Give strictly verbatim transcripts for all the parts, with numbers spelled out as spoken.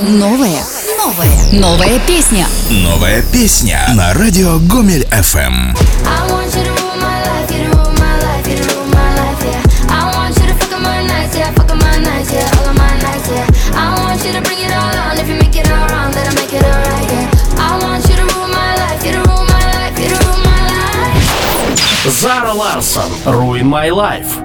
Новое. Новое. Новая песня. Новая песня на радио Гомель эф эм. Зара Ларсон, Ruin My Life.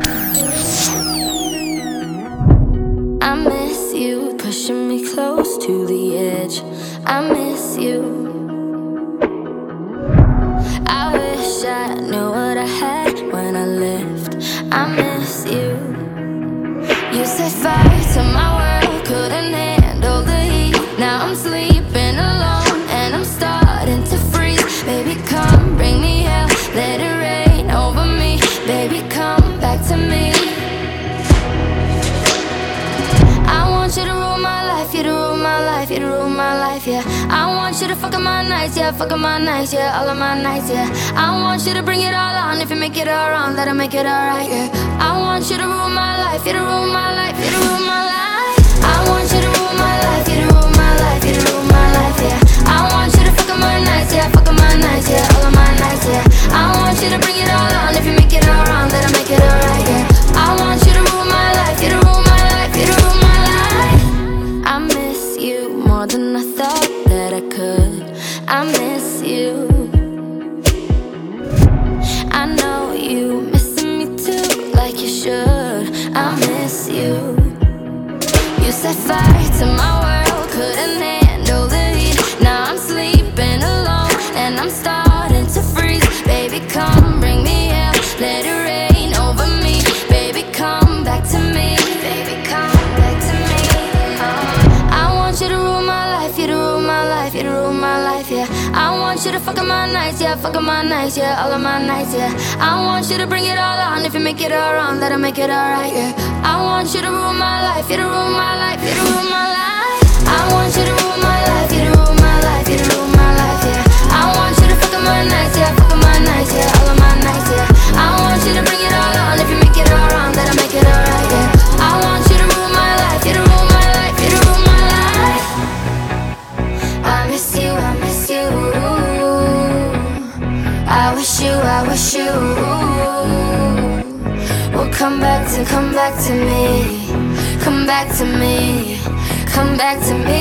I miss you, pushing me close to the edge. I miss you. I wish I knew what I had when I left. I miss you. You set fire to my world, couldn't handle the heat. Now I'm sleeping alone and I'm starting to freeze. Baby, come bring me hell, let it rain over me. Baby, come back to me. I want you to rule my life, you to rule my life, you to rule my life, yeah. I want you to fuck up my nights, yeah, fuck up my nights, yeah, all of my nights, yeah. I want you to bring it all on, if you make it all wrong, that'll make it alright, yeah. I want you to rule my life, you to rule my life, you to rule my life. I want you to rule my life, you to rule my life, you to rule my life, yeah. I want you to fuck up my nights, yeah, fuck up my nights, yeah, all of my nights, yeah. I want you to bring it all on, if you make it all wrong, that'll make it alright, yeah. I want you to rule my life, you to rule my life, you to rule my life. I miss you more than I thought that I could. I miss you. I know you missing me too, like you should. I miss you. You set fire to my world, couldn't handle the heat. Now I'm sleeping alone and I'm starting to freeze. Baby, come bring me hell, let it rain over me. Baby, come back to me. Baby, come back to me. Oh. I want you to rule my life, you to rule my life, you to rule my life, yeah. I want you to fuck up my nights, yeah, fuck up my nights, yeah, all of my nights, yeah. I want you to bring it all on, if you make it all wrong, that'll make it alright, yeah. I want you to rule my life, you to rule my life, you to rule my life. I want you to rule my life, you to rule my life, you to rule my life, yeah. I want you to fuck up my nights, yeah, fuck up my nights, yeah, all of my nights, yeah. I want you to bring it all on, if you make it all wrong, that'll make it alright, yeah. I want you to rule my life, you to rule my life, you to rule my life. I miss you, I miss you. I wish you, I wish you will come back to, come back to me. Come back to me, come back to me.